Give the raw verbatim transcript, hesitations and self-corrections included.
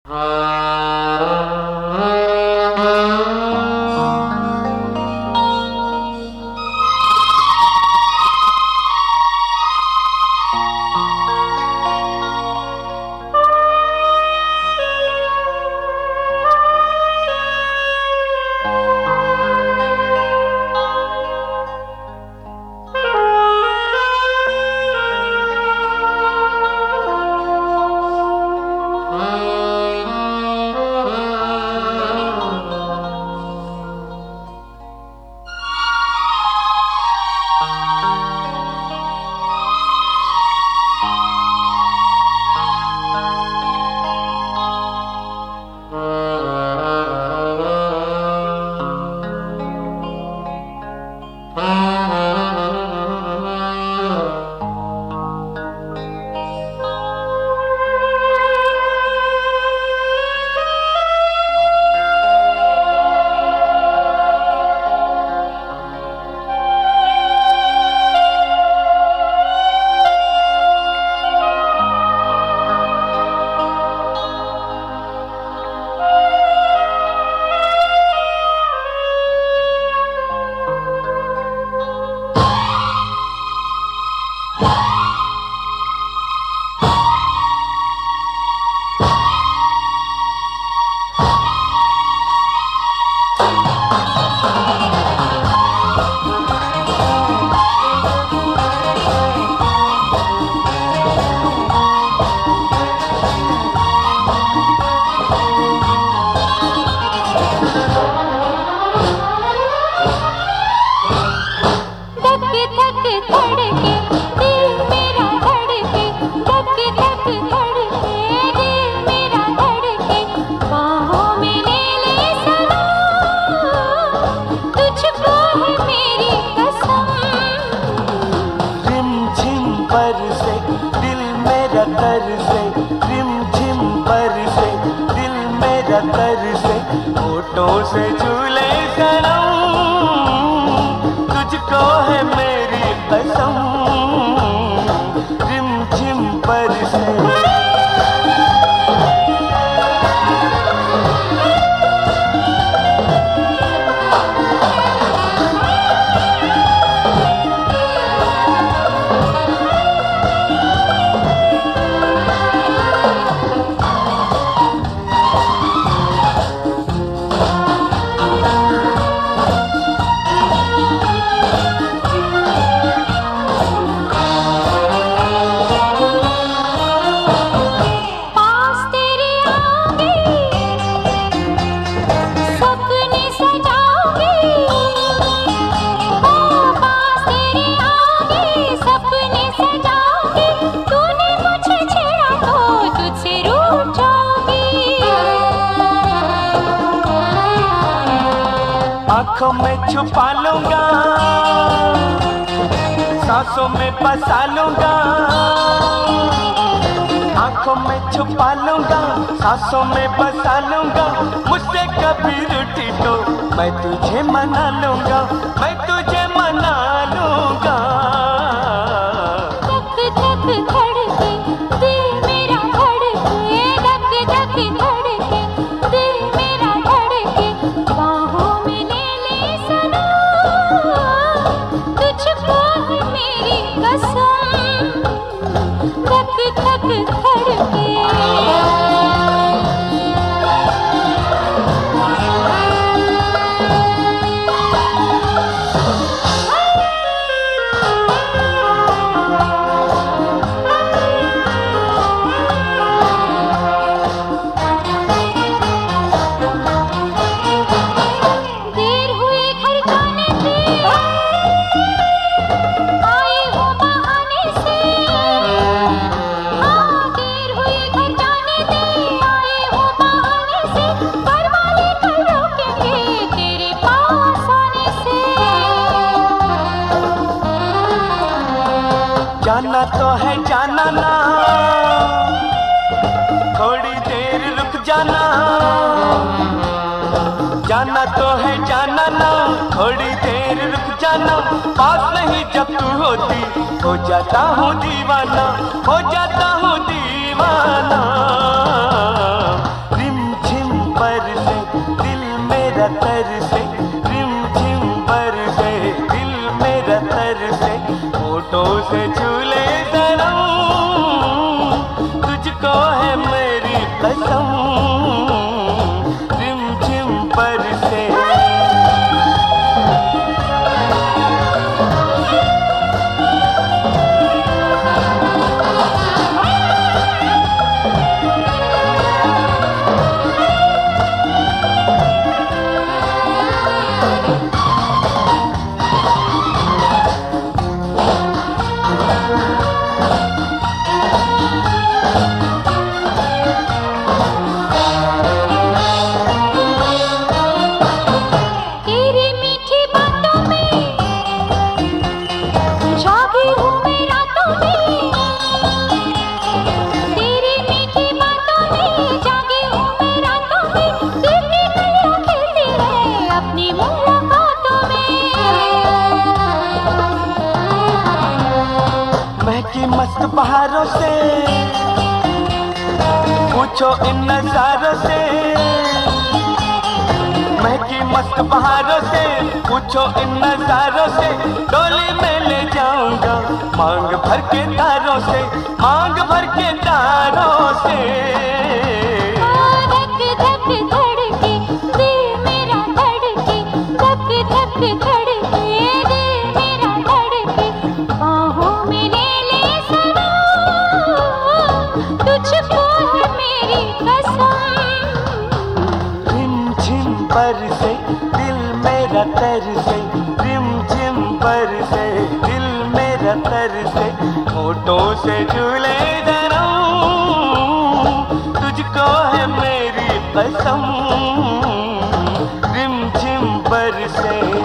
होठों से झूले सनम, तुझको है मेरी कसम, रिम झिम बरसे। आँखों में छुपा लूंगा, सांसों में बसा लूंगा, आँखों में छुपा लूंगा, सांसों में बसा लूंगा। मुझसे कभी रूठी तो मैं तुझे मना लूंगा, मैं तुझे मना लूंगा। धक धक धड़के दिल मेरा धड़के, धक धक धड़के दिल मेरा धड़के, बाहों में ले ले सनम, तुझको है मेरी कसम, धक धक धड़के। जाना तो है जाना ना, थोड़ी देर रुक जाना। जाना तो है जाना ना, थोड़ी देर रुक जाना। पास नहीं जब तू होती, हो जाता हूँ दीवाना, हो जाता हूँ दीवाना। कसम रिम झिम बरसे। महकी मस्त बहारों से पूछो इन नजारों से, महकी मस्त बहारों से पूछो इन नजारों से। डोली में ले जाऊंगा मांग भर के तारों से, मांग भर के तारों से। धक धक धड़के दिल मेरा धड़के, धक धक धड़के दिल मेरा धड़के। बाहों में ले ले सनम, तुझको है मेरी कसम। रिम झिम बरसे दिल मेरा तरसे, रिम झिम बरसे दिल मेरा तरसे। होठों से झूले जन्म, तुझको है मेरी कसम रिम झिम बरसे।